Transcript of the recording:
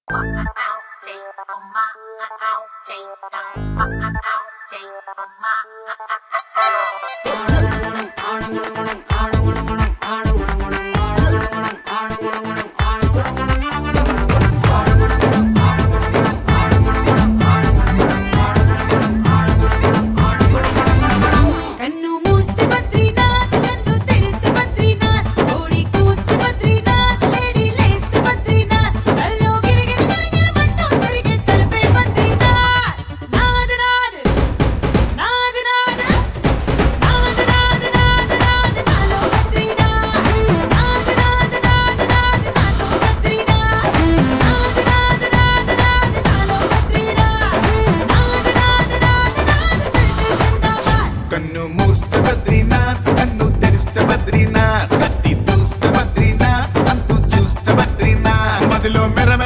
కన్ను మూస్తే బద్రీనాథ్, కన్ను తెరిస్తే బద్రీనాథ్, ఓడి కూస్తే బద్రీనాథ్, లేడీ లేస్తే బద్రీనాథ్, కల్లో గిరిగిరిమంటూ తిరిగే తలపే బద్రీనాథ్. నాద్ నాద్ నాద్ నాద్ నాద్ నాద్ నాద్ నాద్ నాలో బద్రీనాథ్. నాద్ నాద్ నాద్ నాద్ నాలో బద్రీనాథ్. నాద్ నాద్ నాద్ నాద్ నాలో బద్రీనాథ్. నాద్ నాద్ నాద్ నాద్ జై జై జిందాబాద్. కన్ను మూస్తే బద్రీనాథ్, కన్ను తెరిస్తే బద్రీనాథ్, కత్తి దూస్తే బద్రీనాథ్, అంతు చూస్తే బద్రీనాథ్, మదిలో మెరమెర